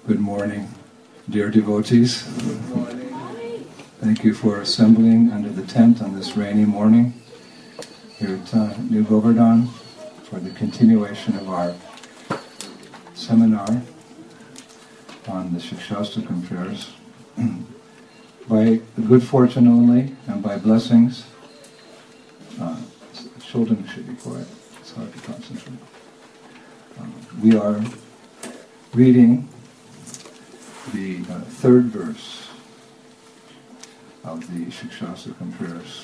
Good morning, dear devotees. Good morning. Thank you for assembling under the tent on this rainy morning here at New Govardhan for the continuation of our seminar on the Shikshastakam prayers. By good fortune only and by blessings, children should be quiet, it's hard to concentrate. We are reading the third verse of the Shikshastakam prayers.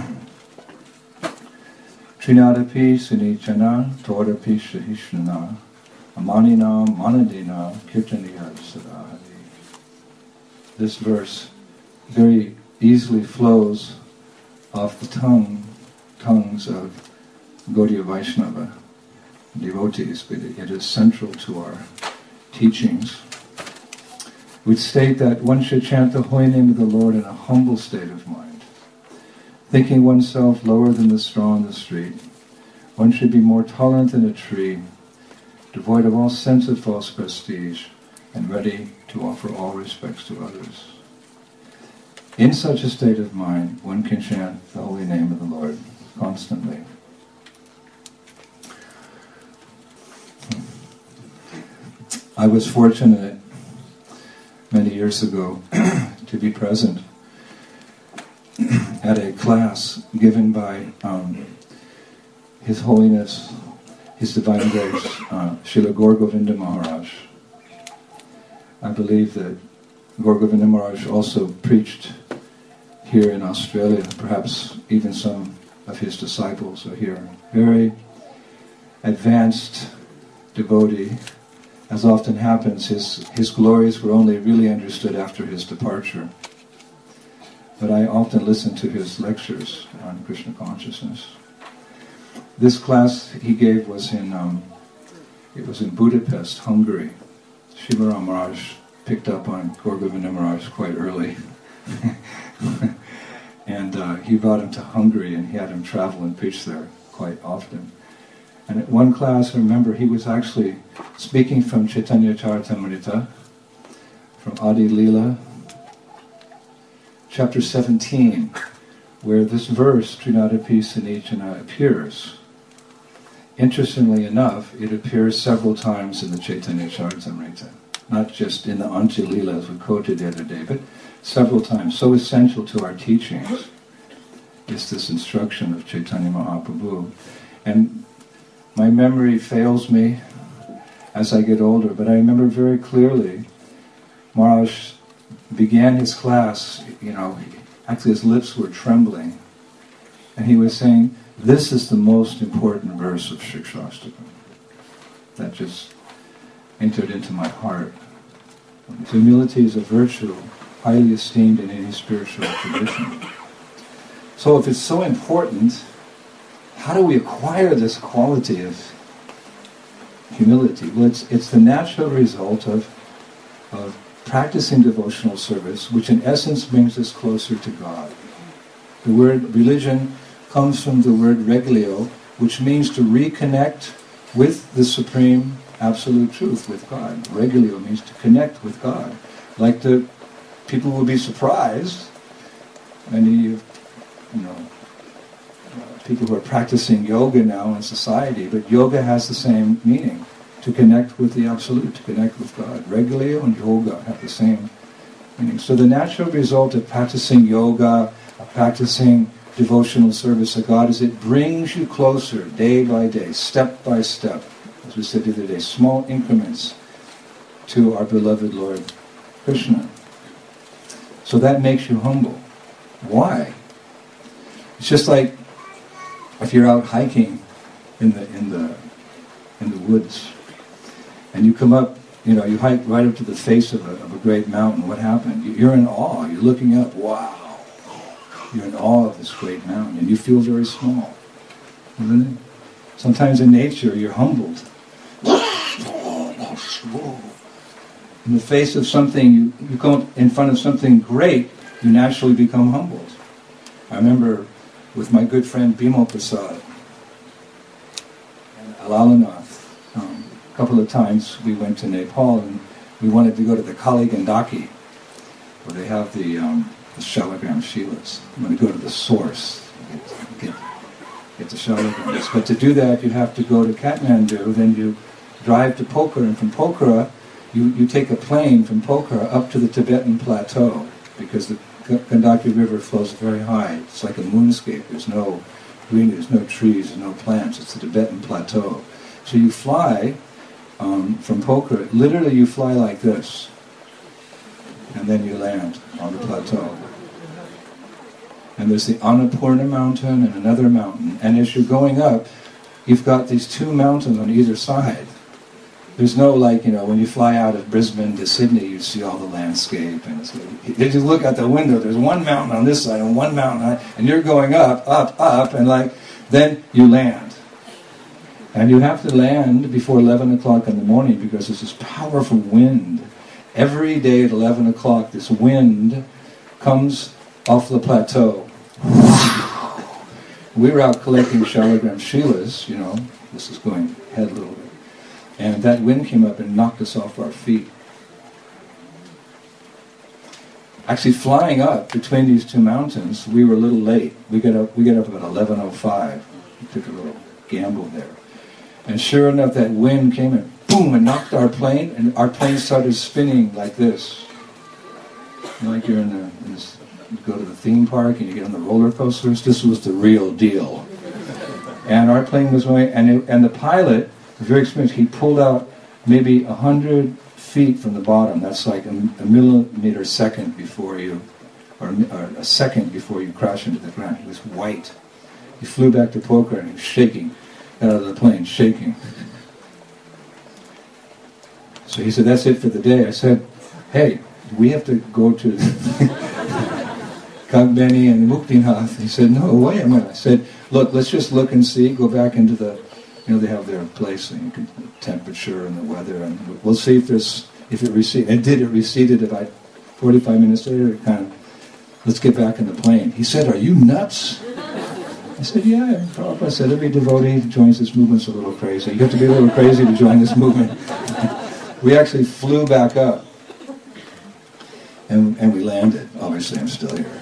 Trinadapi Sinichana Todapi Shahishnana Amanina Manadina Kirtaniya Sadahari. This verse very easily flows off the tongues of Gaudiya Vaishnava devotees, but it is central to our teachings, which state that one should chant the holy name of the Lord in a humble state of mind, thinking oneself lower than the straw on the street. One should be more tolerant than a tree, devoid of all sense of false prestige, and ready to offer all respects to others. In such a state of mind, one can chant the holy name of the Lord constantly. I was fortunate many years ago to be present at a class given by His Holiness, His Divine Grace, Srila Gaur Govinda Maharaj. I believe that Gaur Govinda Maharaj also preached here in Australia. Perhaps even some of his disciples are here. Very advanced devotee. As often happens, his glories were only really understood after his departure. But I often listen to his lectures on Krishna consciousness. This class he gave was in Budapest, Hungary. Shivaram Maharaj picked up on Gaur Govinda Maharaj quite early. And he brought him to Hungary and he had him travel and preach there quite often. And at one class, I remember he was actually speaking from Chaitanya Charitamrita, from Adi Leela, chapter 17, where this verse, Trinadapi Sinichana, appears. Interestingly enough, it appears several times in the Chaitanya Charitamrita, not just in the Antya Leela as we quoted the other day, but several times. So essential to our teachings is this instruction of Chaitanya Mahaprabhu. And my memory fails me as I get older, but I remember very clearly Maharaj began his class, actually his lips were trembling, and he was saying, this is the most important verse of Shikshastakam. That just entered into my heart. Humility is a virtue highly esteemed in any spiritual tradition. So if it's so important, how do we acquire this quality of humility? Well, it's the natural result of practicing devotional service, which in essence brings us closer to God. The word religion comes from the word reglio, which means to reconnect with the supreme absolute truth, with God. Reglio means to connect with God. Like the people will be surprised, many people who are practicing yoga now in society, but yoga has the same meaning, to connect with the Absolute, to connect with God. Reglio and yoga have the same meaning. So the natural result of practicing yoga, of practicing devotional service to God, is it brings you closer day by day, step by step, as we said the other day, small increments to our beloved Lord Krishna. So that makes you humble. Why? It's just like if you're out hiking in the woods, and you come up, you hike right up to the face of a great mountain. What happened? You're in awe. You're looking up. Wow! You're in awe of this great mountain, and you feel very small. Isn't it? Sometimes in nature, you're humbled. In the face of something, you come in front of something great, you naturally become humbled. I remember with my good friend Bimal Prasad and Alalanath, a couple of times we went to Nepal, and we wanted to go to the Kali Gandaki, where they have the Shalagram Shilas. We want to go to the source, get the Shalagrams. But to do that, you have to go to Kathmandu, then you drive to Pokhara, and from Pokhara, you take a plane from Pokhara up to the Tibetan plateau, because the Gandaki River flows very high. It's like a moonscape. There's no greenery, there's no trees, there's no plants. It's the Tibetan plateau. So you fly from Pokhara, literally you fly like this, and then you land on the plateau. And there's the Annapurna mountain and another mountain. And as you're going up, you've got these two mountains on either side. There's no, like, when you fly out of Brisbane to Sydney, you see all the landscape. And you just look out the window, there's one mountain on this side and one mountain on, and you're going up, and then you land. And you have to land before 11 o'clock in the morning because there's this powerful wind. Every day at 11 o'clock, this wind comes off the plateau. We were out collecting Shalagram Shilas, this is going ahead a little bit. And that wind came up and knocked us off our feet. Actually, flying up between these two mountains, we were a little late. We get up about 11:05. We took a little gamble there. And sure enough, that wind came and boom, and knocked our plane, and our plane started spinning like this. Like you're you go to the theme park and you get on the roller coasters. This was the real deal. And our plane was going, and the pilot, very experienced, he pulled out maybe 100 feet from the bottom. That's like a millimeter second before you, or a second before you crash into the ground. He was white. He flew back to Pokhara and he was shaking, got out of the plane, shaking. So he said, that's it for the day. I said, hey, we have to go to Kagbeni and Muktinath. He said, no, wait a minute. I said, look, let's just look and see, go back into the, they have their place, and the temperature and the weather, and we'll see if it receded. And it receded about 45 minutes later, let's get back in the plane. He said, are you nuts? I said, yeah. Prabhupada said, every devotee who joins this movement's a little crazy. You have to be a little crazy to join this movement. We actually flew back up. And we landed. Obviously, I'm still here.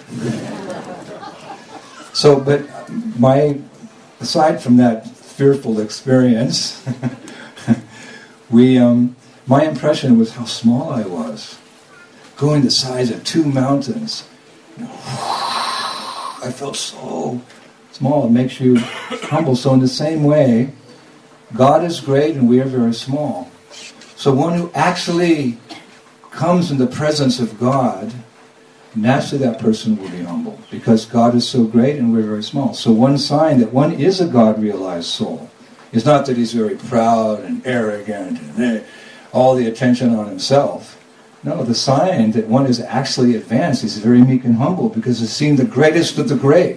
So, but aside from that fearful experience, my impression was how small I was. Going the size of two mountains. I felt so small. It makes you humble. So in the same way, God is great and we are very small. So one who actually comes in the presence of God, naturally that person will be humble, because God is so great and we're very small. So one sign that one is a God-realized soul is not that he's very proud and arrogant and all the attention on himself. No, the sign that one is actually advanced is very meek and humble, because he's seen the greatest of the great.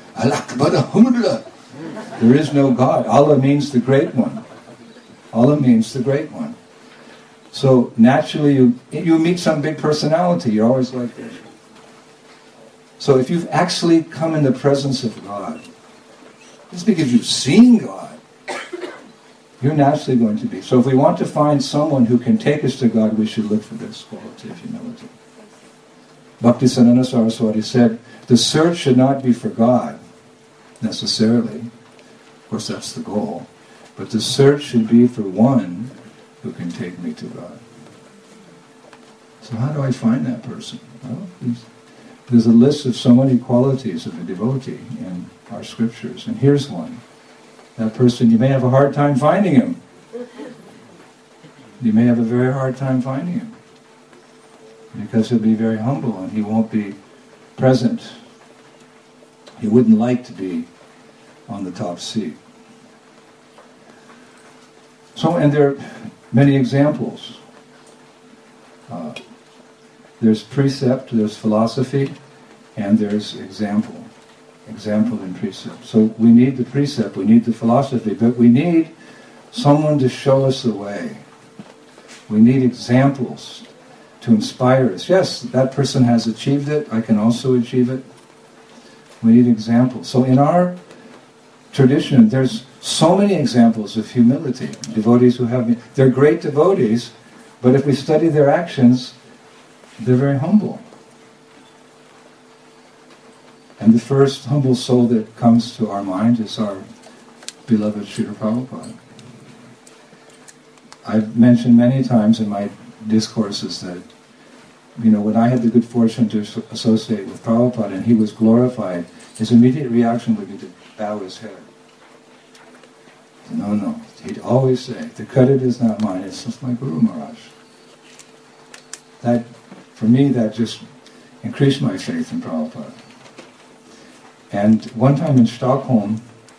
There is no God. Allah means the great one. Allah means the great one. So naturally you meet some big personality, you're always like this. So if you've actually come in the presence of God, it's because you've seen God, you're naturally going to be. So if we want to find someone who can take us to God, we should look for this quality of humility. Bhaktisiddhanta Saraswati said, the search should not be for God, necessarily. Of course, that's the goal. But the search should be for one who can take me to God. So how do I find that person? Well, there's a list of so many qualities of a devotee in our scriptures, and here's one. That person, you may have a hard time finding him. You may have a very hard time finding him, because he'll be very humble and he won't be present. He wouldn't like to be on the top seat. So, and there are many examples. There's precept, there's philosophy, and there's example. Example and precept. So we need the precept, we need the philosophy, but we need someone to show us the way. We need examples to inspire us. Yes, that person has achieved it, I can also achieve it. We need examples. So in our tradition, there's so many examples of humility. Devotees who have, they're great devotees, But if we study their actions, they're very humble. And the first humble soul that comes to our mind is our beloved Srila Prabhupada. I've mentioned many times in my discourses that, when I had the good fortune to associate with Prabhupada and he was glorified, his immediate reaction would be to bow his head. No. He'd always say, the credit is not mine, it's just my Guru Maharaj. That, for me, that just increased my faith in Prabhupada. And one time in Stockholm,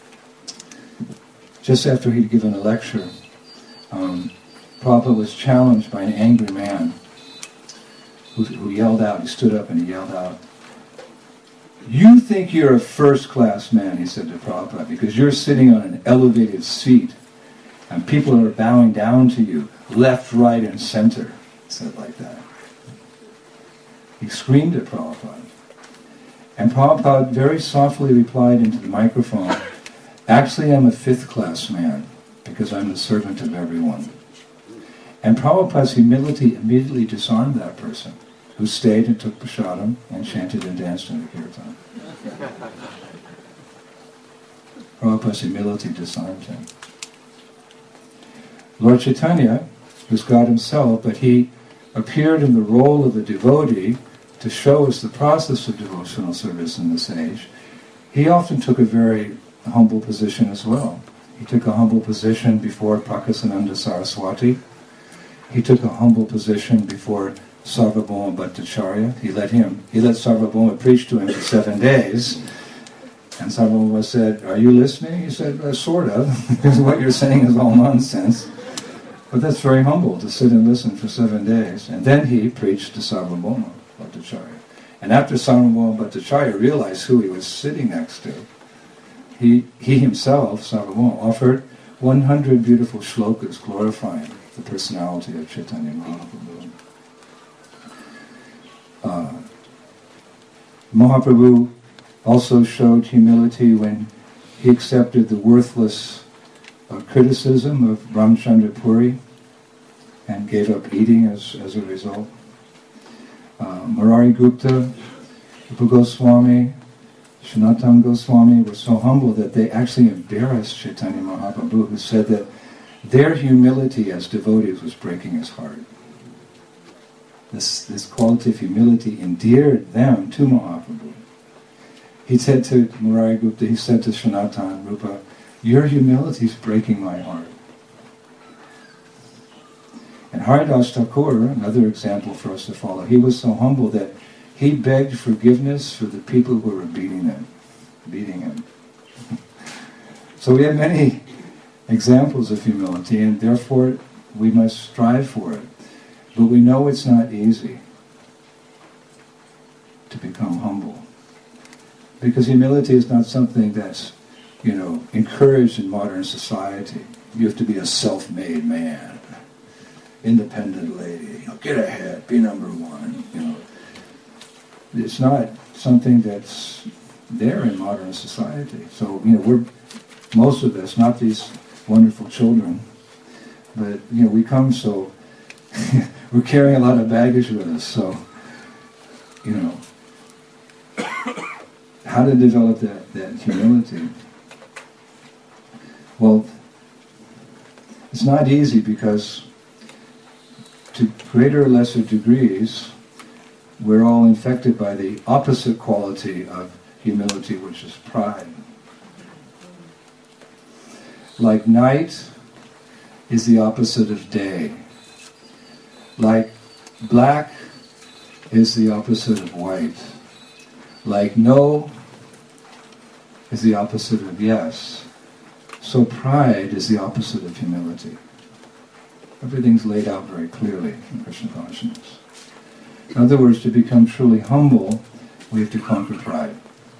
just after he'd given a lecture, Prabhupada was challenged by an angry man who yelled out, he stood up and he yelled out, "You think you're a first-class man," he said to Prabhupada, "because you're sitting on an elevated seat and people are bowing down to you, left, right, and center." He said like that. He screamed at Prabhupada. And Prabhupada very softly replied into the microphone, "Actually, I'm a fifth-class man, because I'm the servant of everyone." And Prabhupada's humility immediately disarmed that person, who stayed and took prasadam and chanted and danced in the kirtan. Prabhupada's humility disarmed him. Lord Chaitanya was God himself, but he appeared in the role of a devotee to show us the process of devotional service in this age. He often took a very humble position as well. He took a humble position before Prakasananda Saraswati. He took a humble position before Sarvabhauma Bhattacharya. He let Sarvabhauma preach to him for 7 days. And Sarvabhauma said, "Are you listening?" He said, "Sort of, because what you're saying is all nonsense." But that's very humble, to sit and listen for 7 days. And then he preached to Sarvabhauma Bhattacharya. And after Sarvabhauma Bhattacharya realized who he was sitting next to, he himself, Sarvabhauma, offered 100 beautiful shlokas glorifying the personality of Chaitanya Mahaprabhu. Mahaprabhu also showed humility when he accepted the worthless criticism of Ramchandra Puri and gave up eating as a result. Murari Gupta, Rupa Goswami, Sanatana Goswami were so humble that they actually embarrassed Chaitanya Mahaprabhu, who said that their humility as devotees was breaking his heart. This quality of humility endeared them to Mahaprabhu. He said to Murari Gupta, he said to Sanatana Rupa, "Your humility is breaking my heart." And Haridas Thakur, another example for us to follow, he was so humble that he begged forgiveness for the people who were beating him. So we have many examples of humility, and therefore we must strive for it. But we know it's not easy to become humble. Because humility is not something that's, encouraged in modern society. You have to be a self-made man, independent lady, get ahead, be number one, It's not something that's there in modern society. So, we're, most of us, not these wonderful children, but, we come so, we're carrying a lot of baggage with us, so, how to develop that humility? Well, it's not easy because to greater or lesser degrees, we're all infected by the opposite quality of humility, which is pride. Like night is the opposite of day. Like black is the opposite of white. Like no is the opposite of yes. So pride is the opposite of humility. Everything's laid out very clearly in Krishna consciousness. In other words, to become truly humble, we have to conquer pride.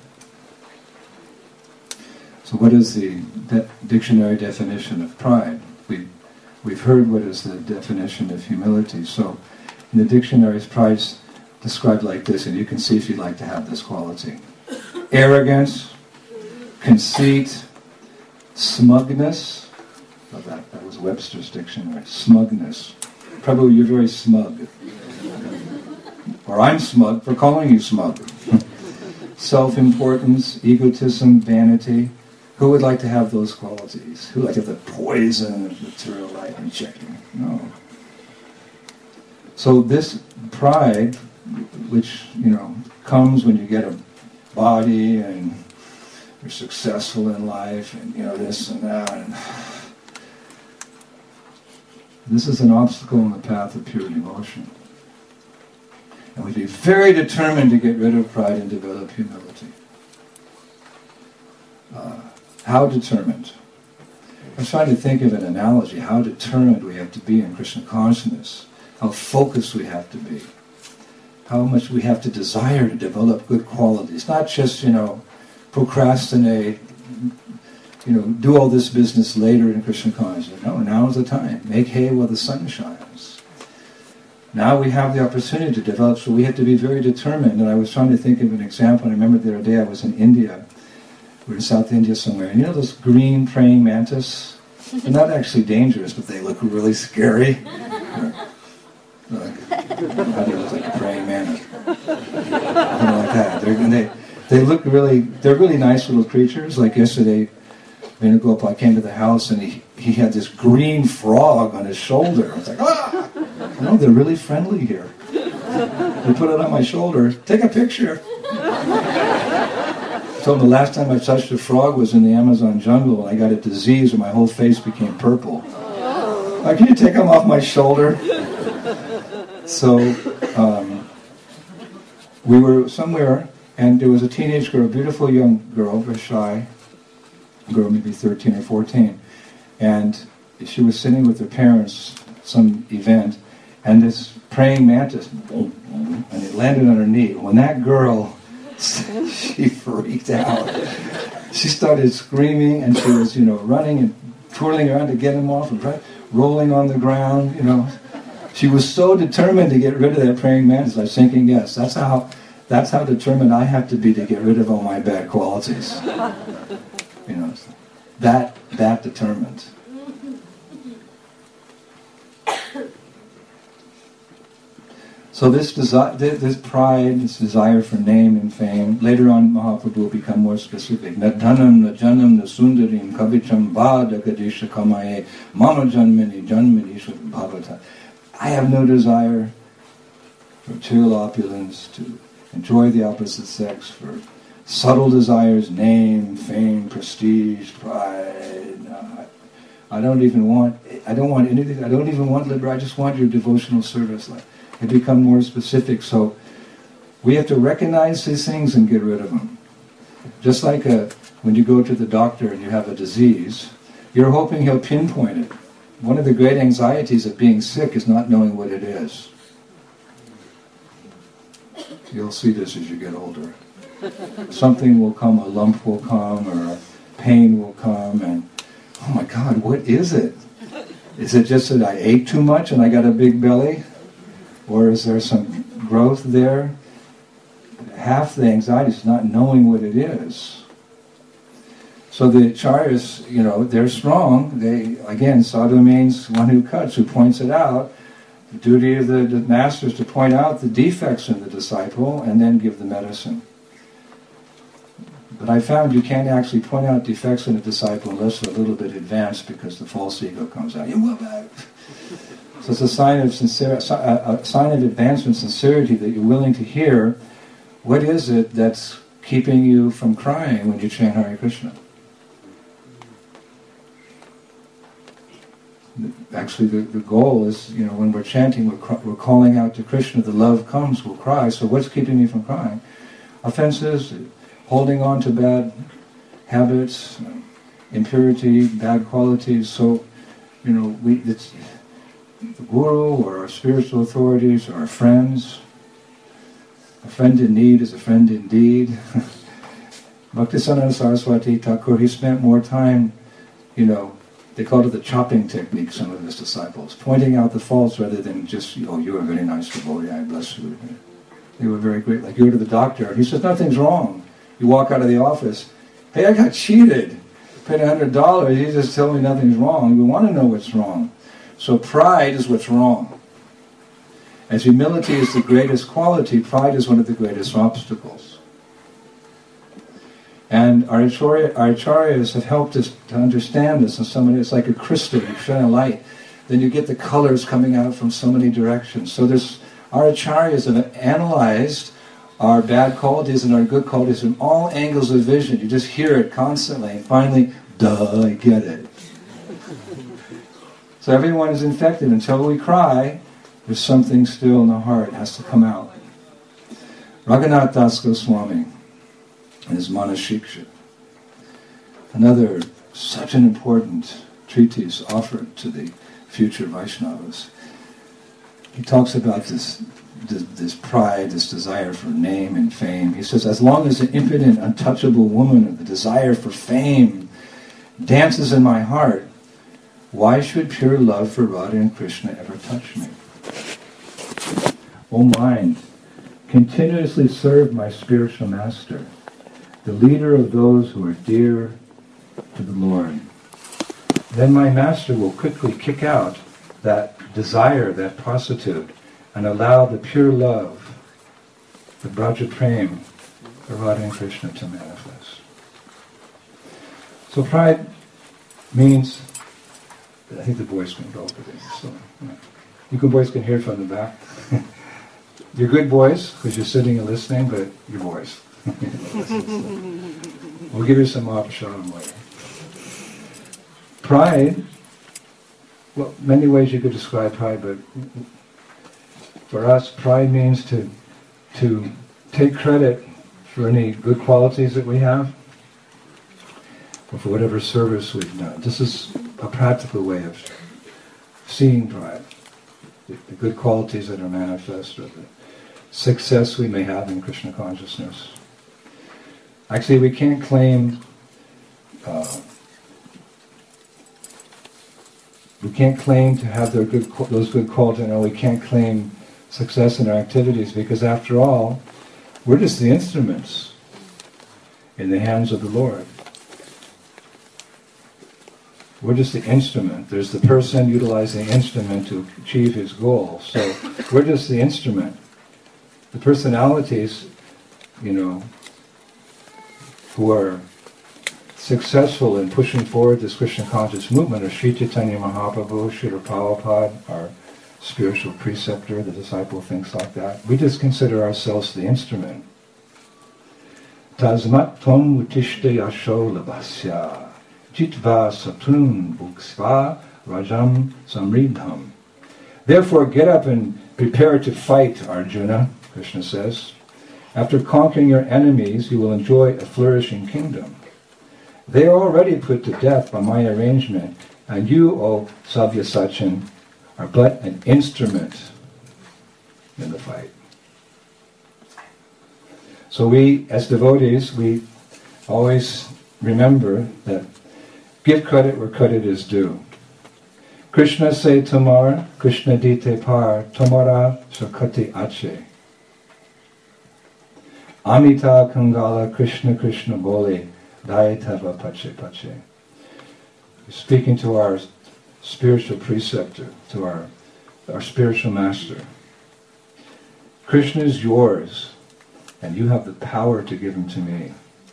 So what is the dictionary definition of pride? We've heard what is the definition of humility. So in the dictionaries, pride is described like this, and you can see if you'd like to have this quality. Arrogance, conceit, smugness. That was Webster's dictionary. Smugness. Prabhu, you're very smug. Or I'm smug for calling you smug. Self-importance, egotism, vanity. Who would like to have those qualities? Who would like to have the poison of material life and checking? No. So this pride, which, comes when you get a body and you're successful in life and, this and that. And this is an obstacle in the path of pure devotion. And we'd be very determined to get rid of pride and develop humility. How determined? I was trying to think of an analogy, how determined we have to be in Krishna consciousness, how focused we have to be, how much we have to desire to develop good qualities, not just, procrastinate, do all this business later in Krishna consciousness. No, now is the time. Make hay while the sun shines. Now we have the opportunity to develop, so we have to be very determined. And I was trying to think of an example, and I remember the other day I was in India. We were in South India somewhere, and those green praying mantis? They're not actually dangerous, but they look really scary. How do you look like a praying mantis? Something like that. They're really nice little creatures. Like yesterday, Venugopal came to the house, and he had this green frog on his shoulder. I was like, ah! They're really friendly here. They put it on my shoulder. Take a picture. I told him the last time I touched a frog was in the Amazon jungle, and I got a disease and my whole face became purple. Like, can you take them off my shoulder? So, we were somewhere, and there was a teenage girl, a beautiful young girl, very shy girl, maybe 13 or 14, and she was sitting with her parents at some event, and this praying mantis, and it landed on her knee. When that girl, she freaked out. She started screaming, and she was, running and twirling around to get him off, and rolling on the ground, She was so determined to get rid of that praying mantis. I was thinking, yes, that's how determined I have to be to get rid of all my bad qualities. That determined. So this pride, this desire for name and fame, later on Mahaprabhu will become more specific. Na dhanam, na janam, na sundarim, kavicham vada gadisha kamaye, mama janmini, janmini bhavata. I have no desire for material opulence, to enjoy the opposite sex, for subtle desires, name, fame, prestige, pride. I don't want anything. I don't even want liberation. I just want your devotional service. They become more specific. So we have to recognize these things and get rid of them. Just like when you go to the doctor and you have a disease, you're hoping he'll pinpoint it. One of the great anxieties of being sick is not knowing what it is. You'll see this as you get older. Something will come, a lump will come, or a pain will come, and oh my God, what is it? Is it just that I ate too much and I got a big belly? Or is there some growth there? Half the anxiety is not knowing what it is. So the acharyas, they're strong. Sadhu means one who cuts, who points it out. The duty of the master is to point out the defects in the disciple and then give the medicine. But I found you can't actually point out defects in a disciple unless they're a little bit advanced, because the false ego comes out. So it's a sign of a sign of advancement, sincerity, that you're willing to hear what is it that's keeping you from crying when you chant Hare Krishna. Actually, the goal is, when we're chanting, we're calling out to Krishna. The love comes, we'll cry. So what's keeping me from crying? Offenses, holding on to bad habits, impurity, bad qualities. So, it's the guru or our spiritual authorities or our friends. A friend in need is a friend indeed. Bhaktisiddhanta Saraswati Thakur, he spent more time, they called it the chopping technique, some of his disciples, pointing out the faults rather than just, you're a very nice devotee, I bless you. They were very great. Like, you go to the doctor, and he says, nothing's wrong. You walk out of the office, hey, I got cheated. Paid $100, he just told me nothing's wrong. We want to know what's wrong. So pride is what's wrong. As humility is the greatest quality, pride is one of the greatest obstacles. And our acharyas have helped us to understand this. And somebody, it's like a crystal, you shine a light, then you get the colors coming out from so many directions. So our acharyas have analyzed our bad qualities and our good qualities from all angles of vision. You just hear it constantly, and finally, duh, I get it. So everyone is infected. Until we cry, there's something still in the heart that has to come out. Raghunath Das Goswami, in his Manashiksha, another such an important treatise offered to the future Vaishnavas. He talks about this pride, this desire for name and fame. He says, as long as the impotent, untouchable woman of the desire for fame dances in my heart, why should pure love for Radha and Krishna ever touch me? O mind, continuously serve my spiritual master, the leader of those who are dear to the Lord. Then my master will quickly kick out that desire, that prostitute, and allow the pure love, the Braja Prem, for Radha and Krishna to manifest. So pride means, I think the boys can go over this. So, you boys can hear from the back. You're good boys, because you're sitting and listening, but you're boys. We'll give you some option later. Pride, well, many ways you could describe pride, but for us, pride means to take credit for any good qualities that we have, or for whatever service we've done. This is a practical way of seeing pride. The good qualities that are manifest, or the success we may have in Krishna consciousness. Actually, we can't claim to have those good qualities, and we can't claim success in our activities, because after all, we're just the instruments in the hands of the Lord. We're just the instrument. There's the person utilizing the instrument to achieve his goal. So we're just the instrument. The personalities, who are successful in pushing forward this Krishna conscious movement are Sri Chaitanya Mahaprabhu, Srila Prabhupada, our spiritual preceptor. The disciple thinks like that. We just consider ourselves the instrument. Tasmat tvam utishte yasho labhasya jitva satun bhuksva rajam samridham. Therefore get up and prepare to fight, Arjuna, Krishna says. After conquering your enemies, you will enjoy a flourishing kingdom. They are already put to death by my arrangement, and you, O Savyasachin, are but an instrument in the fight. So we, as devotees, we always remember that give credit where credit is due. Krishna se tomar, Krishna dite par, tomara sakati ache. Amita Kangala Krishna Krishna Bole Dayatava Pache Pache. Speaking to our spiritual preceptor, to our spiritual master. Krishna is yours, and you have the power to give him to me.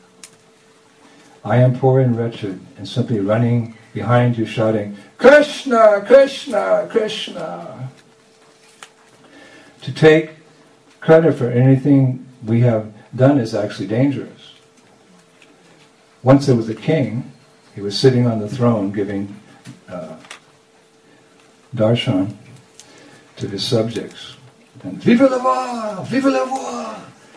I am poor and wretched, and simply running behind you shouting, Krishna, Krishna, Krishna. To take credit for anything we have done is actually dangerous. Once there was a king, he was sitting on the throne giving darshan to his subjects. And Vive le roi! Vive le roi!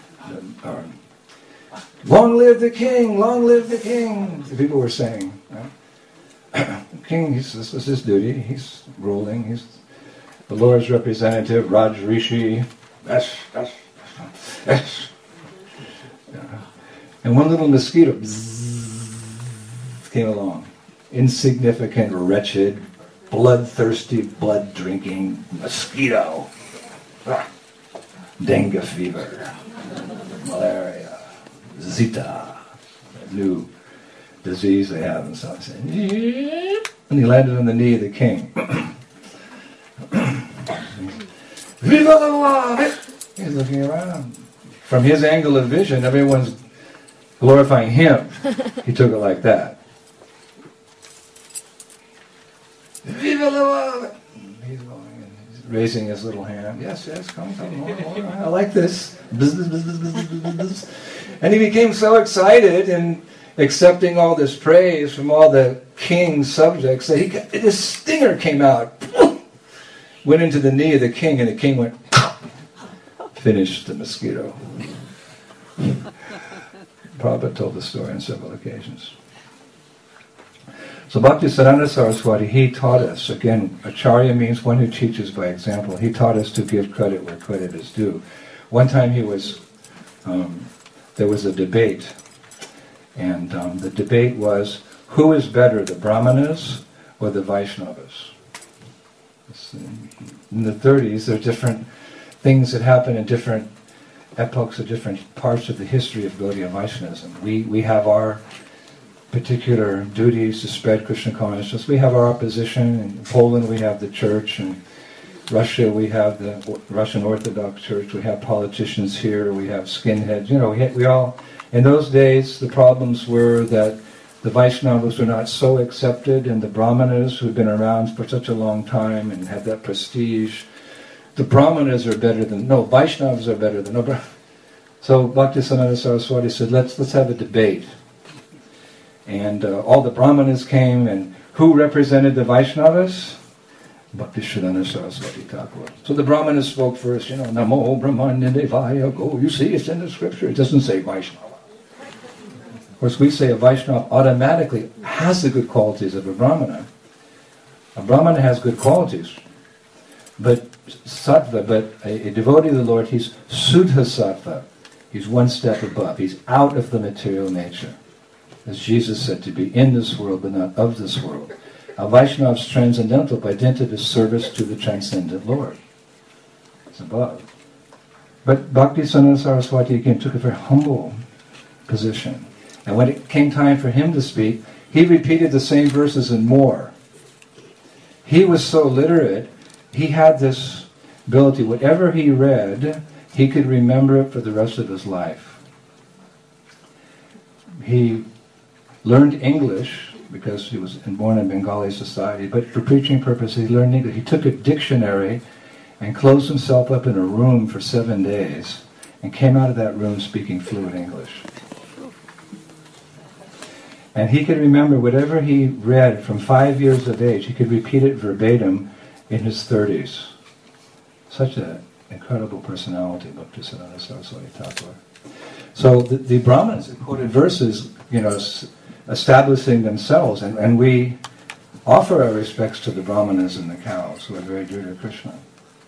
Long live the king! Long live the king! The people were saying. The king, this is his duty, he's ruling, he's the Lord's representative, Raj Rishi. Yes. And one little mosquito came along. Insignificant, wretched, bloodthirsty, blood-drinking mosquito. Dengue fever, malaria, Zika, that new disease they have in South Asia. And he landed on the knee of the king. Vive He's looking around. From his angle of vision, everyone's glorifying him. He took it like that. Viva la! He's going and he's raising his little hand. Yes, come, more. I like this. And he became so excited in accepting all this praise from all the king's subjects that this stinger came out, went into the knee of the king, and the king went, finished the mosquito. Prabhupada told the story on several occasions. So Bhaktisiddhanta Saraswati, he taught us, again, Acharya means one who teaches by example. He taught us to give credit where credit is due. One time there was a debate, and the debate was, who is better, the Brahmanas or the Vaishnavas? In the 30s, there are different things that happen in different epochs of different parts of the history of Gaudiya Vaishnavism. We have our particular duties to spread Krishna consciousness. We have our opposition. In Poland we have the church. In Russia we have the Russian Orthodox Church. We have politicians here. We have skinheads. We all... In those days the problems were that the Vaishnavas were not so accepted, and the Brahmanas, who had been around for such a long time and had that prestige, the Brahmanas are better than... No, Vaishnavas are better than... No, so Bhaktisiddhanta Saraswati said, let's have a debate. And all the Brahmanas came, and who represented the Vaishnavas? Bhaktisiddhanta Saraswati Thakur. So the Brahmanas spoke first, Namo Brahmanya Devaya Go. You see, it's in the scripture. It doesn't say Vaishnava. Of course, we say a Vaishnava automatically has the good qualities of a Brahmana. A Brahmana has good qualities, but sattva, but a devotee of the Lord, he's Suddha Sattva. He's one step above. He's out of the material nature. As Jesus said, to be in this world but not of this world. A Vaishnava is transcendental by dint of his service to the transcendent Lord. It's above. But Bhaktisiddhanta Saraswati again took a very humble position. And when it came time for him to speak, he repeated the same verses and more. He was so literate, he had this ability. Whatever he read, he could remember it for the rest of his life. He learned English because he was born in Bengali society, but for preaching purposes he learned English. He took a dictionary and closed himself up in a room for 7 days and came out of that room speaking fluent English. And he could remember whatever he read from 5 years of age, he could repeat it verbatim in his 30s. Such an incredible personality, Bhaktisiddhanta Saraswati Thakur. So the Brahmanas quoted verses, establishing themselves, and we offer our respects to the Brahmanas and the cows, who are very dear to Krishna.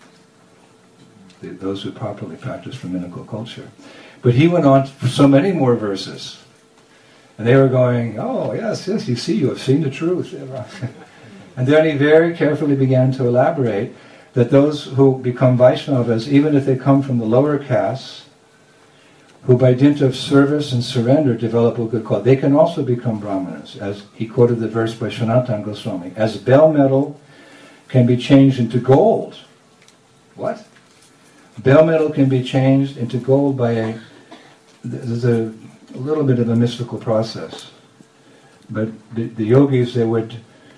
Those who properly practice Brahminical culture. But he went on for so many more verses. And they were going, oh, yes, you see, you have seen the truth. And then he very carefully began to elaborate that those who become Vaishnavas, even if they come from the lower castes, who by dint of service and surrender develop a good quality, they can also become Brahmanas. As he quoted the verse by Sanatana Goswami, as bell metal can be changed into gold. What? Bell metal can be changed into gold by there's a little bit of a mystical process. But the yogis, they would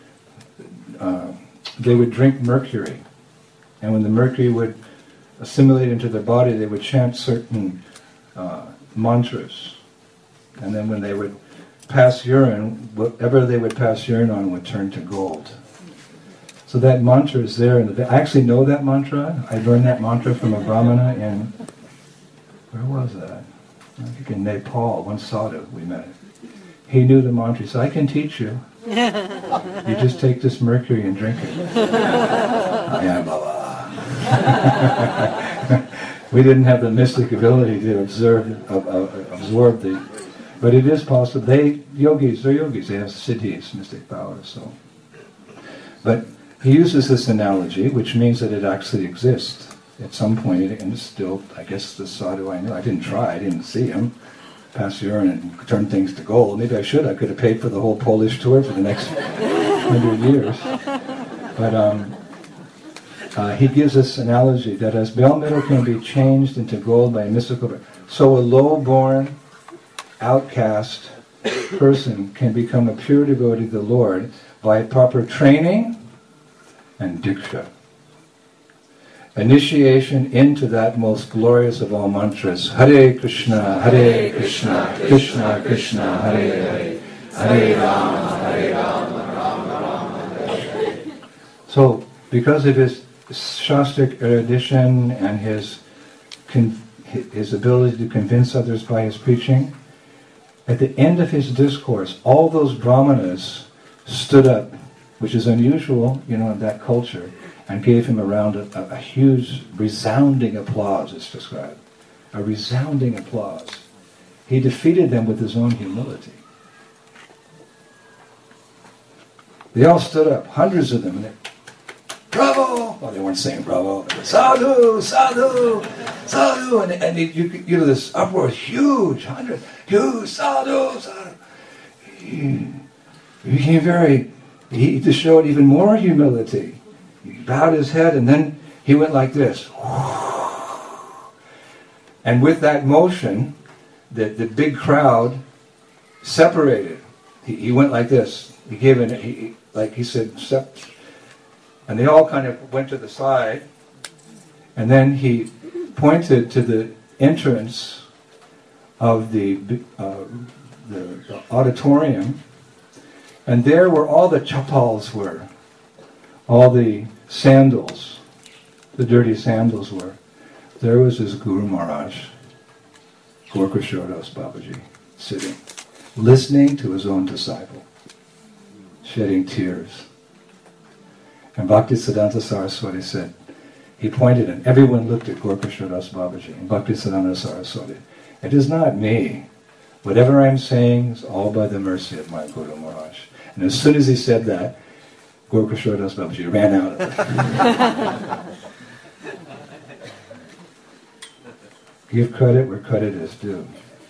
drink mercury. And when the mercury would assimilate into their body, they would chant certain mantras. And then when they would pass urine, whatever they would pass urine on would turn to gold. So that mantra is there. I actually know that mantra. I learned that mantra from a Brahmana in, where was that? I think in Nepal, one sadhu we met. He knew the mantra. He said, I can teach you. You just take this mercury and drink it. Ayam Baba. We didn't have the mystic ability to absorb the... But it is possible. They're yogis. They have siddhis, mystic powers. So, but he uses this analogy, which means that it actually exists. At some point, and it's still, I guess the sadhu I knew, I didn't try, I didn't see him pass urine and turn things to gold. Maybe I should. I could have paid for the whole Polish tour for the next 100 years. But He gives us analogy that as bell metal can be changed into gold by a mystical, so a low-born, outcast person can become a pure devotee of the Lord by proper training and diksha. Initiation into that most glorious of all mantras, Hare Krishna, Krishna Krishna, Hare Hare, Hare Rama, Rama Rama, Hare. So, because of his Shastric erudition and his ability to convince others by his preaching, at the end of his discourse, all those brahmanas stood up, which is unusual, in that culture, and gave him a huge, resounding applause, it's described. A resounding applause. He defeated them with his own humility. They all stood up, hundreds of them, and they, bravo! Well, they weren't saying bravo, but sadhu, sadhu, sadhu, and this uproar, huge, sadhu, sadhu. He became he to show even more humility. He bowed his head, and then he went like this. And with that motion, the big crowd separated. He went like this. He gave he said, step. And they all kind of went to the side. And then he pointed to the entrance of the auditorium. And there where all the chapals were, all the sandals, the dirty sandals were. There was his Guru Maharaj, Gorkashore Das Babaji, sitting, listening to his own disciple, shedding tears. And Bhaktisiddhanta Saraswati said, he pointed and everyone looked at Gorkashore Das Babaji, and Bhaktisiddhanta Saraswati, it is not me. Whatever I'm saying is all by the mercy of my Guru Maharaj. And as soon as he said that, Gorkashore Das Babaji ran out of it. Give credit where credit is due.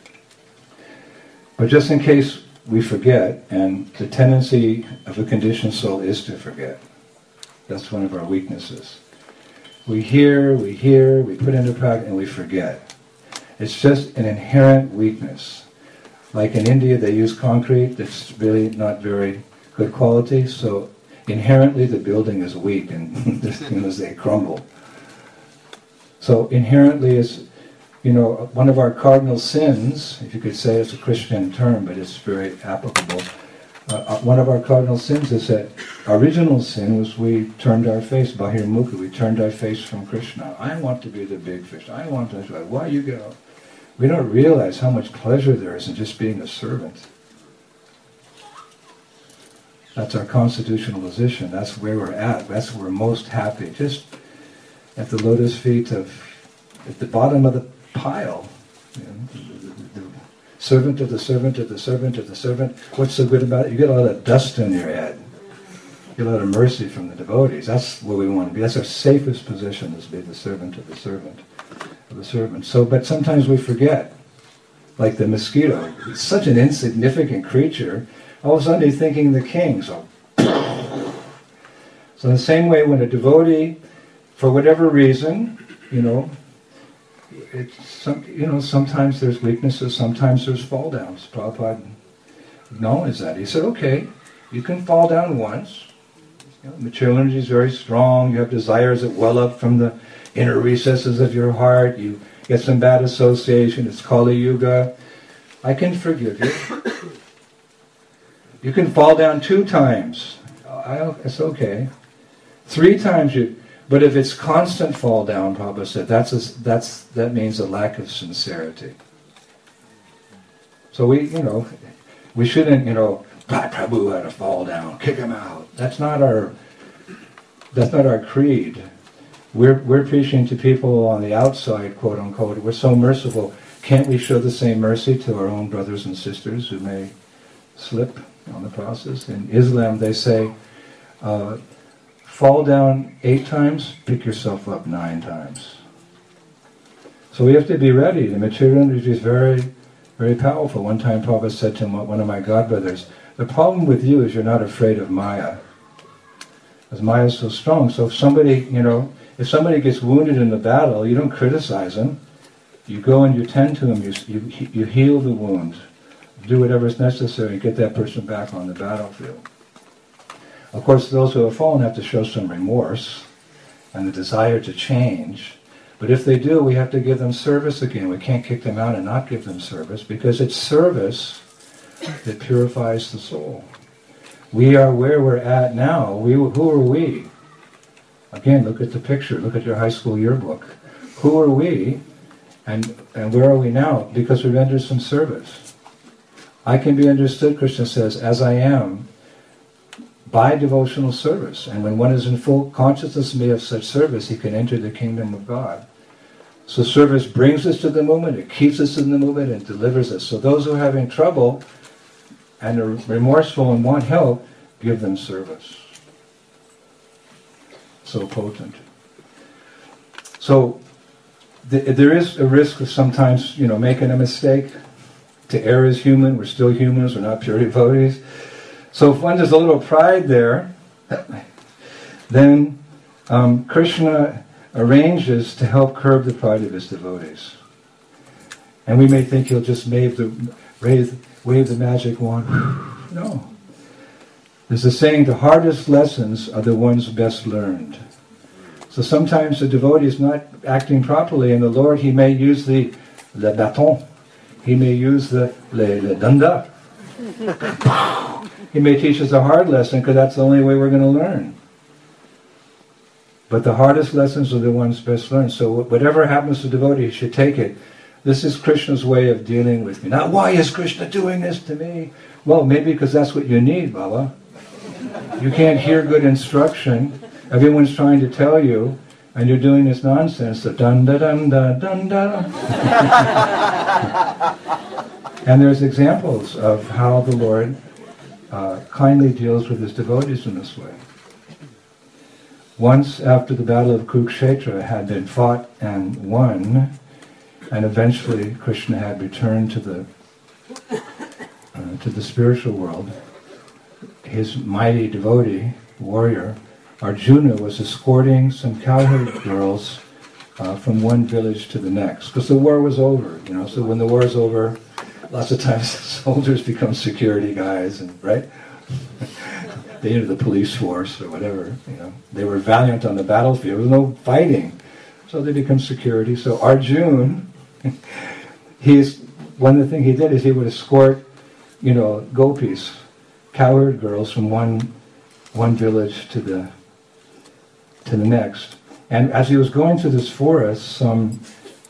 But just in case we forget, and the tendency of a conditioned soul is to forget. That's one of our weaknesses. We hear, we put into practice, and we forget. It's just an inherent weakness. Like in India, they use concrete that's really not very good quality, so inherently the building is weak, and as they crumble. So inherently it's, one of our cardinal sins, if you could say it's a Christian term, but it's very applicable. One of our cardinal sins is that our original sin was we turned our face, Bahirmukha, we turned our face from Krishna. I want to be the big fish. I want to, why you go? We don't realize how much pleasure there is in just being a servant. That's our constitutional position. That's where we're at. That's where we're most happy. Just at the lotus feet at the bottom of the pile. The servant of the servant of the servant of the servant. What's so good about it? You get a lot of dust on your head. You get a lot of mercy from the devotees. That's where we want to be. That's our safest position, is to be the servant of the servant of the servant. So, but sometimes we forget. Like the mosquito. It's such an insignificant creature. All of a sudden he's thinking the king. So in the same way, when a devotee, for whatever reason, sometimes there's weaknesses, sometimes there's fall downs. Prabhupada acknowledged that. He said, okay, you can fall down once. Material energy is very strong. You have desires that well up from the inner recesses of your heart. You get some bad association. It's Kali Yuga. I can forgive you. You can fall down 2 times. It's okay. 3 times but if it's constant fall down, Prabhupada said, that means a lack of sincerity. So we shouldn't, Prabhu had to fall down, kick him out. That's not our creed. We're preaching to people on the outside, quote unquote. We're so merciful. Can't we show the same mercy to our own brothers and sisters who may slip on the process? In Islam, they say, fall down 8 times, pick yourself up 9 times. So we have to be ready. The material energy is very, very powerful. One time Prabhupada said to one of my godbrothers, the problem with you is you're not afraid of Maya. Because Maya is so strong. So if somebody gets wounded in the battle, you don't criticize them. You go and you tend to them. You heal the wound. Do whatever is necessary to get that person back on the battlefield. Of course, those who have fallen have to show some remorse and the desire to change. But if they do, we have to give them service again. We can't kick them out and not give them service, because it's service that purifies the soul. We are where we're at now. Who are we? Again, look at the picture. Look at your high school yearbook. Who are we? And where are we now? Because we rendered some service. I can be understood, Krishna says, as I am, by devotional service. And when one is in full consciousness of me of such service, he can enter the kingdom of God. So service brings us to the movement, it keeps us in the movement, and delivers us. So those who are having trouble and are remorseful and want help, give them service. So potent. So there is a risk of sometimes, making a mistake. To err is human. We're still humans. We're not pure devotees. So if there's a little pride there, then Krishna arranges to help curb the pride of his devotees. And we may think he'll just wave the magic wand. No. There's a saying, the hardest lessons are the ones best learned. So sometimes the devotee is not acting properly, and the Lord, he may use le bâton. He may use le danda. He may teach us a hard lesson, because that's the only way we're going to learn. But the hardest lessons are the ones best learned. So whatever happens to the devotee, he should take it. This is Krishna's way of dealing with me. Now, why is Krishna doing this to me? Well, maybe because that's what you need, Baba. You can't hear good instruction. Everyone's trying to tell you, and you're doing this nonsense. The dun da dun da dun da. And there's examples of how the Lord kindly deals with his devotees in this way. Once, after the battle of Kurukshetra had been fought and won, and eventually Krishna had returned to the spiritual world, his mighty devotee, warrior, Arjuna, was escorting some cowherd girls from one village to the next, because the war was over. So when the war is over, lots of times soldiers become security guys, and right. They enter the police force or whatever. They were valiant on the battlefield. There was no fighting, so they become security. So Arjuna, one of the things he did is he would escort, gopis, cowherd girls, from one village to the next. And as he was going through this forest, some,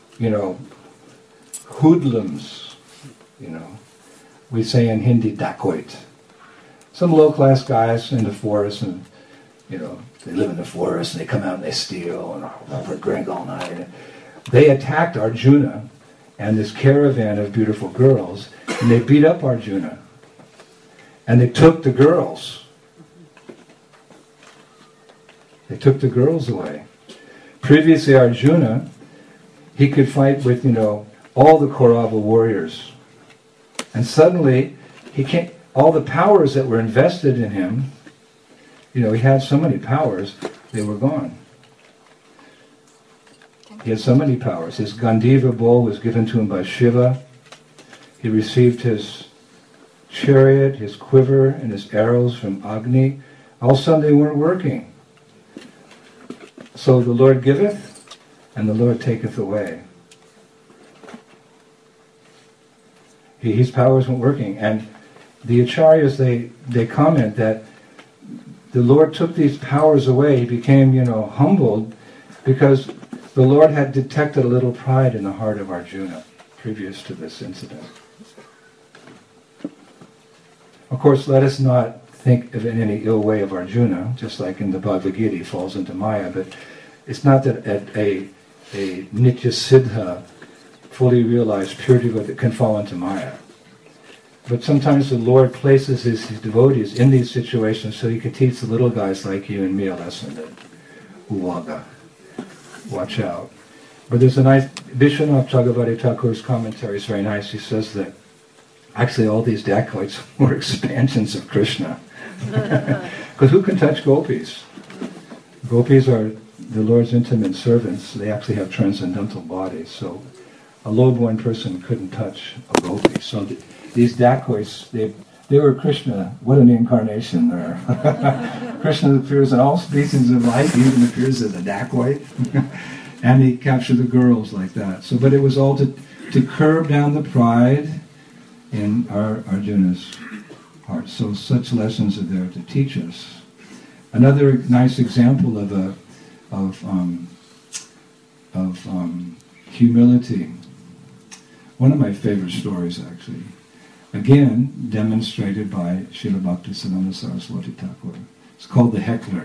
hoodlums, we say in Hindi, dacoit. Some low-class guys in the forest, and, they live in the forest, and they come out and they steal, and drink all night. They attacked Arjuna and this caravan of beautiful girls, and they beat up Arjuna. And they took the girls. They took the girls away. Previously, Arjuna, he could fight with, all the Kaurava warriors. And suddenly, all the powers that were invested in him, he had so many powers, they were gone. He had so many powers. His Gandiva bowl was given to him by Shiva. He received his chariot, his quiver, and his arrows from Agni. All of a sudden they weren't working. So the Lord giveth, and the Lord taketh away. His powers weren't working. And the Acharyas, they comment that the Lord took these powers away. He became, humbled, because the Lord had detected a little pride in the heart of Arjuna previous to this incident. Of course, let us not think of it in any ill way of Arjuna, just like in the Bhagavad Gita, he falls into Maya, but it's not that a Nitya Siddha, fully realized pure devotee can fall into Maya. But sometimes the Lord places his devotees in these situations so he can teach the little guys like you and me a lesson that, uvaga, watch out. But there's a nice, Vishwanath Chakravarti Thakur's commentary is very nice. He says that actually all these dacoits were expansions of Krishna. Because who can touch gopis? Gopis are the Lord's intimate servants. They actually have transcendental bodies, so a low-born person couldn't touch a gopi. So these dacoits, they were Krishna. What an incarnation there. Krishna appears in all species of life. He even appears as a dacoit. And he captured the girls like that. So, but it was all to curb down the pride in our Arjuna's heart. So such lessons are there to teach us. Another nice example of humility. One of my favorite stories, actually. Again, demonstrated by Srila Bhaktisiddhanta Saraswati Thakur. It's called The Heckler.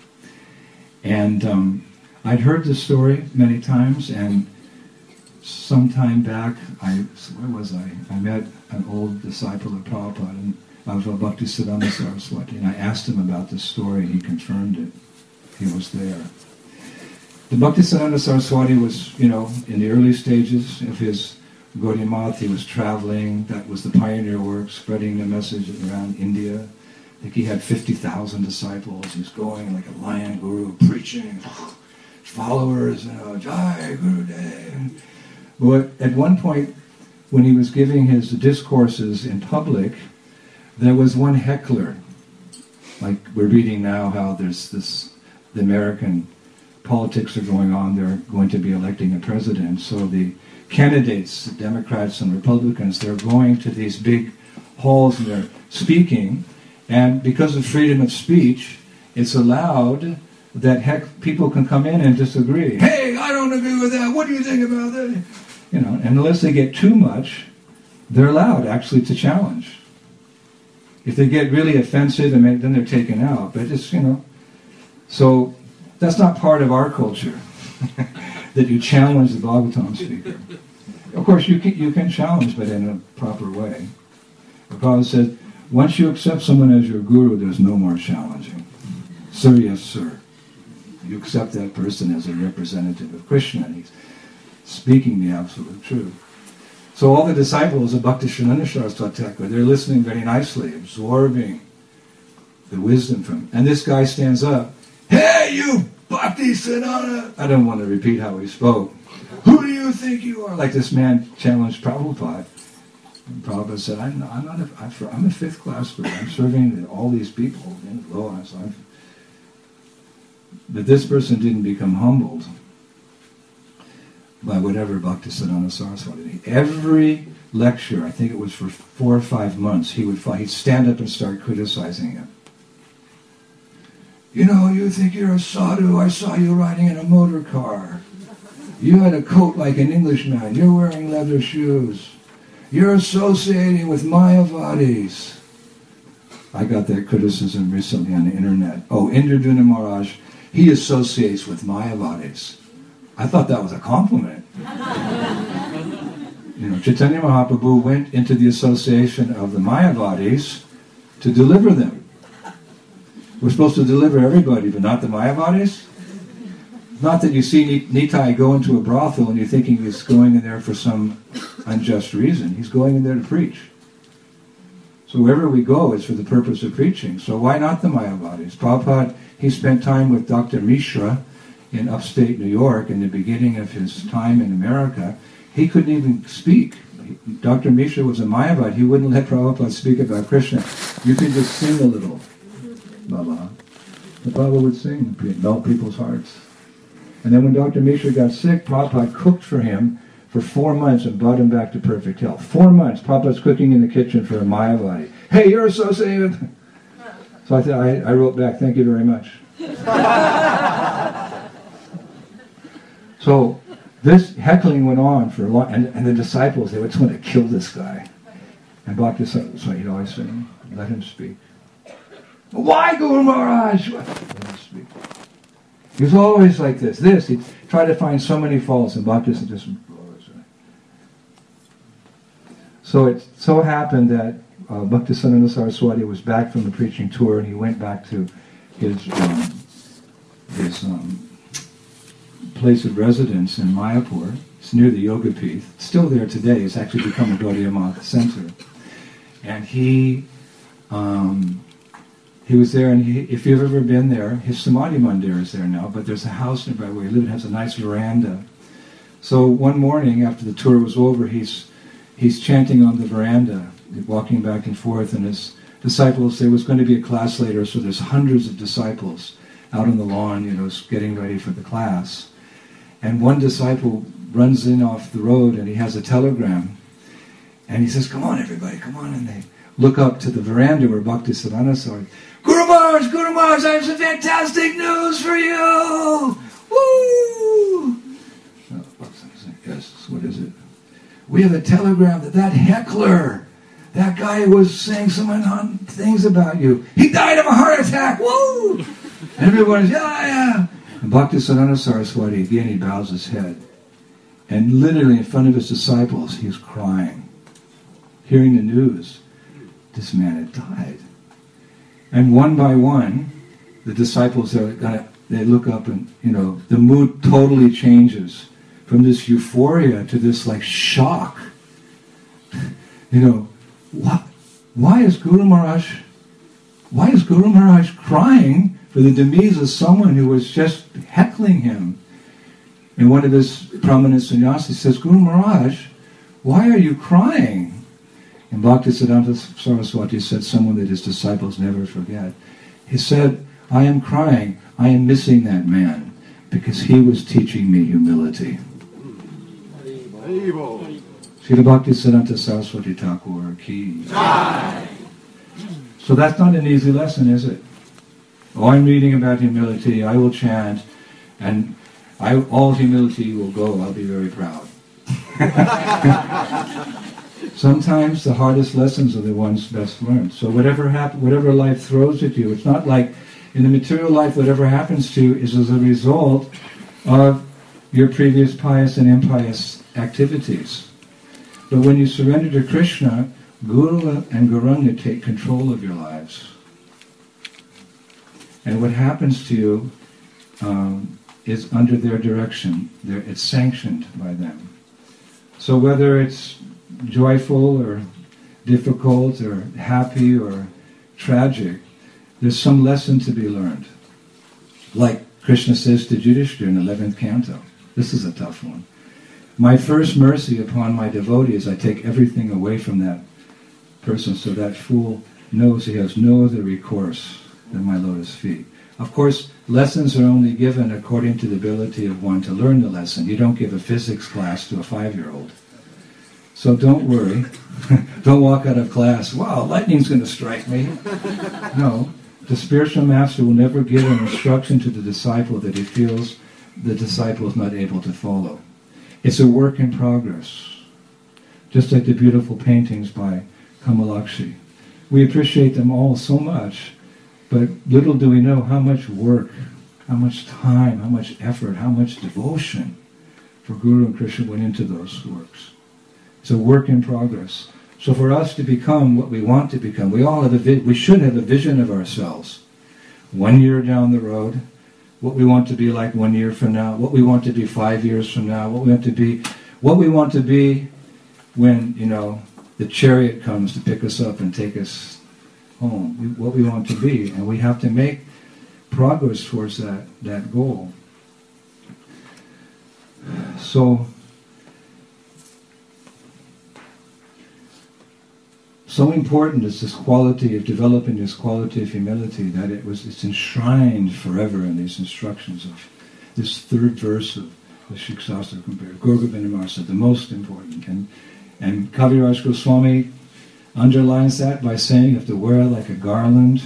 And I'd heard this story many times, and some time back, where was I? I met an old disciple of Prabhupada, of Bhaktisiddhanta Saraswati, and I asked him about this story, and he confirmed it. He was there. The Bhaktisiddhanta Saraswati was, in the early stages of his Gaudiya Math. He was traveling. That was the pioneer work, spreading the message around India. I think he had 50,000 disciples. He was going like a lion guru, preaching, followers, Jai Gurudev. But at one point, when he was giving his discourses in public, there was one heckler. Like we're reading now how there's the American politics are going on. They're going to be electing a president. So the candidates, the Democrats and Republicans, they're going to these big halls and they're speaking. And because of freedom of speech, it's allowed that people can come in and disagree. Hey, I don't agree with that. What do you think about that? And unless they get too much, they're allowed actually to challenge. If they get really offensive, then they're taken out. But it's, so that's not part of our culture, that you challenge the Bhagavatam speaker. Of course, you can challenge, but in a proper way. Prabhupada said, once you accept someone as your guru, there's no more challenging. Sir, yes, sir. You accept that person as a representative of Krishna, and he's speaking the absolute truth. So all the disciples of Bhaktisiddhanta Saraswati Thakur, they're listening very nicely, absorbing the wisdom from him. And this guy stands up, hey, you Bhaktisiddhanta! I don't want to repeat how he spoke. Who do you think you are? Like this man challenged Prabhupada. And Prabhupada said, I'm a fifth class person. I'm serving all these people in Goas. But this person didn't become humbled by whatever Bhaktisiddhanta Saraswati did. Every lecture, I think it was for 4 or 5 months, he'd stand up and start criticizing him. You think you're a sadhu. I saw you riding in a motor car. You had a coat like an Englishman. You're wearing leather shoes. You're associating with Mayavadis. I got that criticism recently on the internet. Oh, Indraduna Maharaj, he associates with Mayavadis. I thought that was a compliment. Chaitanya Mahaprabhu went into the association of the Mayavadis to deliver them. We're supposed to deliver everybody, but not the Mayavadis. Not that you see Nitai go into a brothel and you're thinking he's going in there for some unjust reason. He's going in there to preach. So wherever we go, it's for the purpose of preaching. So why not the Mayavadis? Prabhupada, he spent time with Dr. Mishra in upstate New York in the beginning of his time in America. He couldn't even speak. Dr. Mishra was a Mayavad. He wouldn't let Prabhupada speak about Krishna. You can just sing a little, Baba. The Prabhupada would sing, melt people's hearts. And then when Dr. Mishra got sick, Prabhupada cooked for him for 4 months and brought him back to perfect health. 4 months, Prabhupada's cooking in the kitchen for a Mayavadi. Hey, you're associated. So I wrote back, thank you very much. So this heckling went on for a long, and the disciples, they would want to kill this guy. And Bhakti, so he'd always say, let him speak. Why, Guru Maharaj? Let him speak. He was always like this. He'd try to find so many faults, and Bhakti just... So it so happened that Bhaktisiddhanta Saraswati was back from the preaching tour, and he went back to his place of residence in Mayapur. It's near the Yoga Peeth. It's still there today. It's actually become a Gaudiya Math center. And he he was there, and if you've ever been there, his Samadhi Mandir is there now, but there's a house nearby where he lived. It has a nice veranda. So one morning after the tour was over, he's chanting on the veranda, walking back and forth, and his disciples, there was going to be a class later, so there's hundreds of disciples out on the lawn, getting ready for the class. And one disciple runs in off the road, and he has a telegram, and he says, "Come on, everybody, come on." And they look up to the veranda where Bhaktisiddhanta Saraswati, Guru Maharaj, I have some fantastic news for you! Woo! Yes, what is it? We have a telegram that heckler, that guy who was saying some things about you, he died of a heart attack! Woo! And everyone's, yeah. And Bhaktisiddhanta Saraswati, again, he bows his head. And literally in front of his disciples, he's crying, hearing the news. This man had died. And one by one, the disciples they look up and, the mood totally changes from this euphoria to this shock. Why is Guru Maharaj crying for the demise of someone who was just heckling him? And one of his prominent sannyasis says, Guru Maharaj, why are you crying? And Bhaktisiddhanta Saraswati said, someone that his disciples never forget. He said, I am crying, I am missing that man, because he was teaching me humility. Srila Bhaktisiddhanta Saraswati Thakur ki. So that's not an easy lesson, is it? Oh, I'm reading about humility, I will chant, and all humility will go, I'll be very proud. Sometimes the hardest lessons are the ones best learned. So whatever life throws at you, it's not like in the material life, whatever happens to you is as a result of your previous pious and impious activities. But when you surrender to Krishna, Guru and Gauranga take control of your lives. And what happens to you is under their direction. It's sanctioned by them. So whether it's joyful or difficult or happy or tragic, there's some lesson to be learned. Like Krishna says to Yudhishthira in the 11th canto. This is a tough one. My first mercy upon my devotee is I take everything away from that person so that fool knows he has no other recourse than my lotus feet. Of course, lessons are only given according to the ability of one to learn the lesson. You don't give a physics class to a 5-year-old. So don't worry. Don't walk out of class, wow, lightning's going to strike me. No, the spiritual master will never give an instruction to the disciple that he feels the disciple is not able to follow. It's a work in progress. Just like the beautiful paintings by Kamalakshi. We appreciate them all so much, but little do we know how much work, how much time, how much effort, how much devotion for Guru and Krishna went into those works. It's a work in progress. So for us to become what we want to become, we should have a vision of ourselves. 1 year down the road, what we want to be like 1 year from now, what we want to be 5 years from now, what we want to be when, the chariot comes to pick us up and take us home, what we want to be. And we have to make progress towards that goal. So important is this quality of developing this quality of humility that it's enshrined forever in these instructions of this third verse of the Shiksastra compared. Gaura Govinda Maharaj said the most important. And Kaviraj Goswami underlines that by saying you have to wear like a garland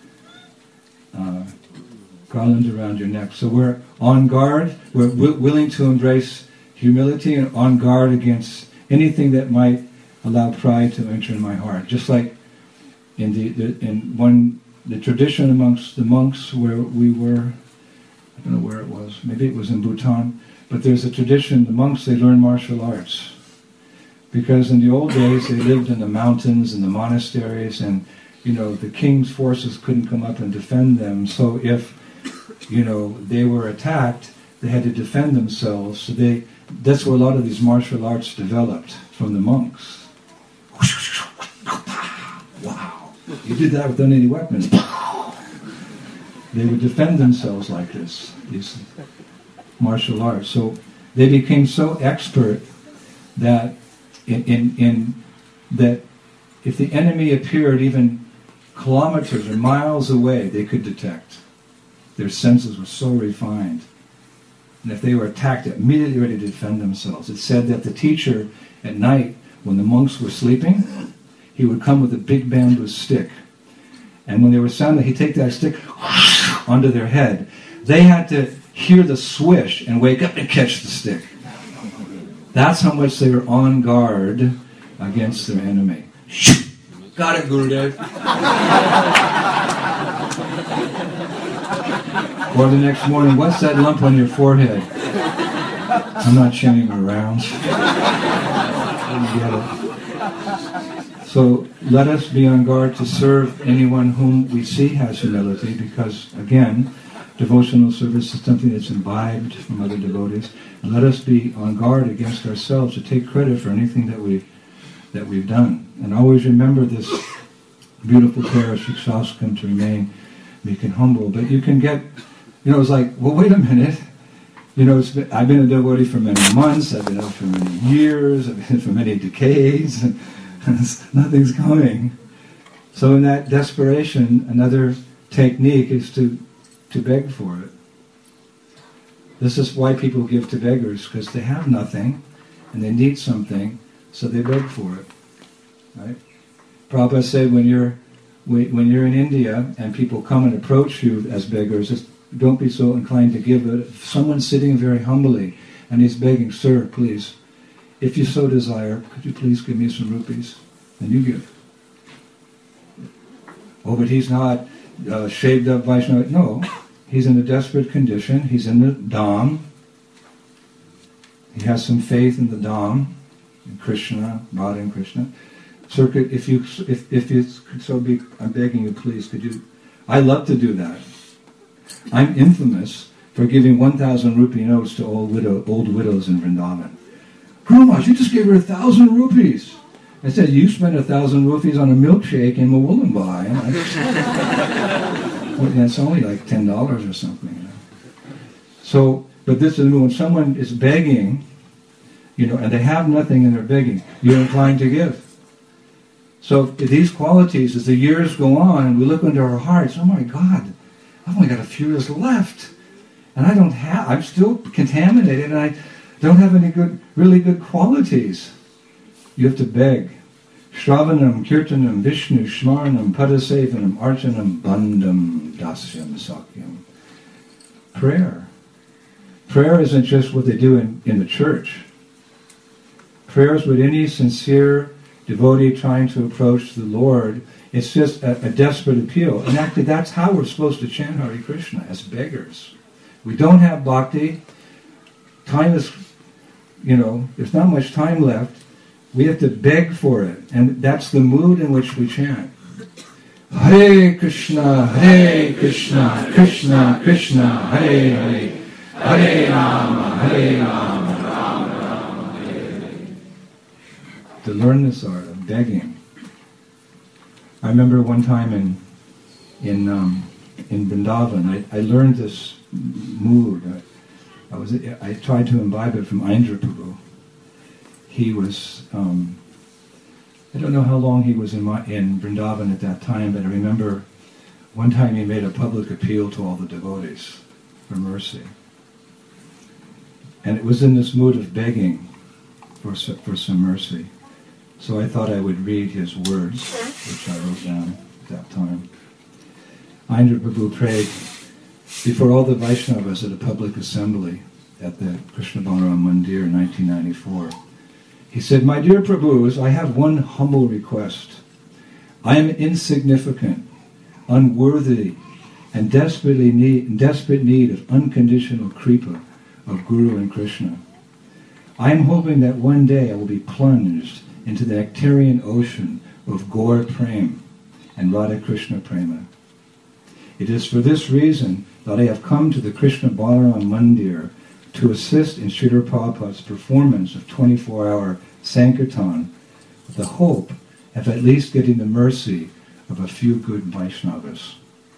around your neck. So we're on guard, we're willing to embrace humility and on guard against anything that might allow pride to enter in my heart. Just like in the tradition amongst the monks where we were, I don't know where it was, maybe it was in Bhutan, but there's a tradition, the monks, they learn martial arts. Because in the old days they lived in the mountains and the monasteries and, the king's forces couldn't come up and defend them. So if, they were attacked, they had to defend themselves. So that's where a lot of these martial arts developed from the monks. Wow. You did that without any weapons. they would defend themselves like this, these martial arts. So they became so expert that in that if the enemy appeared even kilometers or miles away, they could detect. Their senses were so refined. And if they were attacked, immediately ready to defend themselves. It said that the teacher at night, when the monks were sleeping, he would come with a big bamboo stick. And when they were sound, he'd take that stick onto their head. They had to hear the swish and wake up and catch the stick. That's how much they were on guard against their enemy. Got it, Gurudev. Or the next morning, what's that lump on your forehead? I'm not chanting around. Get it. So let us be on guard to serve anyone whom we see has humility, because again, devotional service is something that's imbibed from other devotees. And let us be on guard against ourselves to take credit for anything that we've done. And always remember this beautiful prayer of Shikshastakam to remain meek and humble. But you can get, it's like, well, wait a minute. I've been a devotee for many months, I've been out for many years, I've been for many decades, and nothing's coming. So in that desperation, another technique is to beg for it. This is why people give to beggars, because they have nothing, and they need something, so they beg for it. Right? Prabhupada said when you're in India and people come and approach you as beggars, don't be so inclined to give it. If someone's sitting very humbly and he's begging, "Sir, please, if you so desire, could you please give me some rupees?" Then you give. Oh, but he's not shaved up Vaishnava. No, he's in a desperate condition. He's in the Dham. He has some faith in the Dham, in Krishna, Radha and Krishna. Sir, if you could so be, I'm begging you, please, could you? I love to do that. I'm infamous for giving 1,000 rupee notes to old widows in Vrindavan. Guru Maharaj, you just gave her 1,000 rupees. I said, you spent 1,000 rupees on a milkshake in Mawulambai. And it's only like $10 or something. So, but this is when someone is begging, and they have nothing and they're begging, you're inclined to give. So these qualities, as the years go on, and we look into our hearts, oh my God, I've only got a few years left, and I'm still contaminated, and I don't have any really good qualities. You have to beg. Shravanam, Kirtanam, Vishnu, Shmaranam, Padasevanam, Archanam, Bandham, Dasyam, Sakyam. Prayer. Prayer isn't just what they do in the church. Prayer is what any sincere devotee trying to approach the Lord. It's just a desperate appeal. And actually that's how we're supposed to chant Hare Krishna, as beggars. We don't have bhakti. Time is, there's not much time left. We have to beg for it. And that's the mood in which we chant. Hare Krishna, Krishna Krishna, Hare Hare, Hare Rama, Rama Rama, Hare Hare. To learn this art of begging. I remember one time in Vrindavan, I learned this mood. I tried to imbibe it from Indra Prabhu. He was, I don't know how long he was in Vrindavan at that time, but I remember one time he made a public appeal to all the devotees for mercy. And it was in this mood of begging for some mercy. So I thought I would read his words, which I wrote down at that time. Indra Prabhu prayed before all the Vaishnavas at a public assembly at the Krishna Balaram Mandir in 1994. He said, "My dear Prabhus, I have one humble request. I am insignificant, unworthy, and desperate need of unconditional kripa of Guru and Krishna. I am hoping that one day I will be plunged into the nectarian ocean of Gaur Prem and Radha Krishna Prema. It is for this reason that I have come to the Krishna Balaram Mandir to assist in Srila Prabhupada's performance of 24-hour Sankirtan with the hope of at least getting the mercy of a few good Vaishnavas."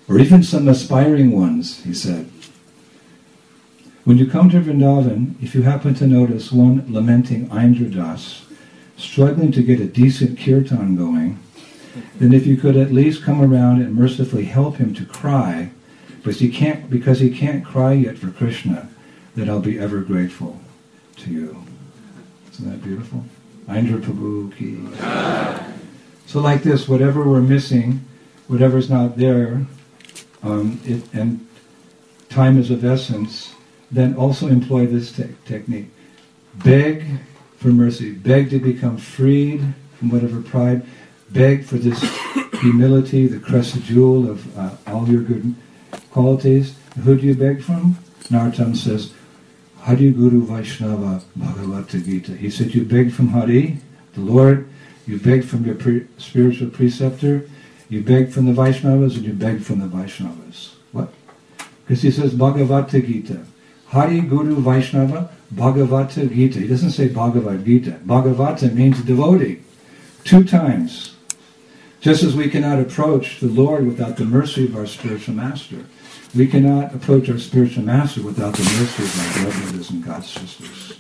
or even some aspiring ones, he said. When you come to Vrindavan, if you happen to notice one lamenting Indradas struggling to get a decent kirtan going, then if you could at least come around and mercifully help him to cry, because he can't cry yet for Krishna, then I'll be ever grateful to you. Isn't that beautiful? Indra Prabhu ki. So like this, whatever we're missing, whatever's not there, and time is of essence, then also employ this technique. Beg for mercy. Beg to become freed from whatever pride. Beg for this humility, the crescent jewel of all your good qualities. Who do you beg from? Narottam says, Hari Guru Vaishnava Bhagavata Gita. He said, you beg from Hari, the Lord, you beg from your spiritual preceptor, you beg from the Vaishnavas, and you beg from the Vaishnavas. What? Because he says Bhagavata Gita. Hari Guru Vaishnava Bhagavata Gita. He doesn't say Bhagavad Gita. Bhagavata means devotee. 2 times. Just as we cannot approach the Lord without the mercy of our spiritual master, we cannot approach our spiritual master without the mercy of our blood brothers and God sisters.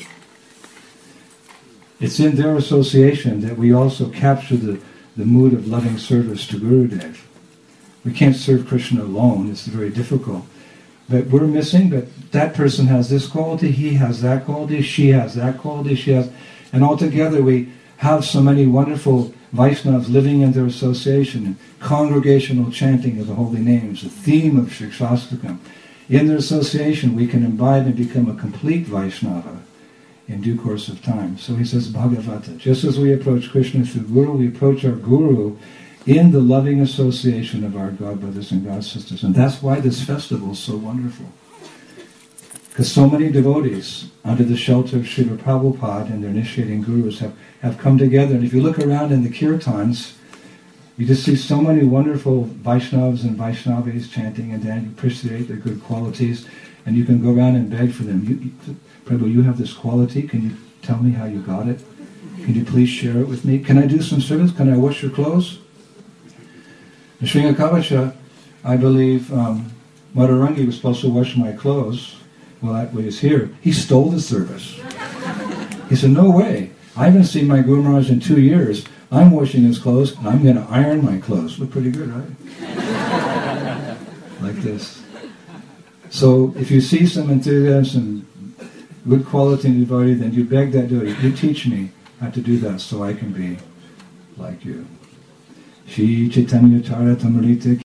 It's in their association that we also capture the mood of loving service to Gurudev. We can't serve Krishna alone. It's very difficult. But we're missing, but that person has this quality, he has that quality, she has that quality, she has... And altogether we have so many wonderful Vaishnavas living in their association, and congregational chanting of the holy names, the theme of Shikshastakam. In their association we can imbibe and become a complete Vaishnava in due course of time. So he says Bhagavata. Just as we approach Krishna through Guru, we approach our Guru in the loving association of our God brothers and God sisters. And that's why this festival is so wonderful. Because so many devotees, under the shelter of Srila Prabhupada and their initiating gurus, have come together. And if you look around in the kirtans, you just see so many wonderful Vaishnavas and Vaishnavis chanting, and then you appreciate their good qualities, and you can go around and beg for them. Prabhu, you have this quality. Can you tell me how you got it? Can you please share it with me? Can I do some service? Can I wash your clothes? In Sringakavacha, I believe Madhurangi was supposed to wash my clothes while he was here. He stole the service. He said, no way. I haven't seen my Guru Maharaj in 2 years. I'm washing his clothes, and I'm going to iron my clothes. Look pretty good, right? Like this. So if you see some enthusiasm, good quality in devotee, then you beg that devotee, you teach me how to do that so I can be like you. Shri Chaitanya Charitamrita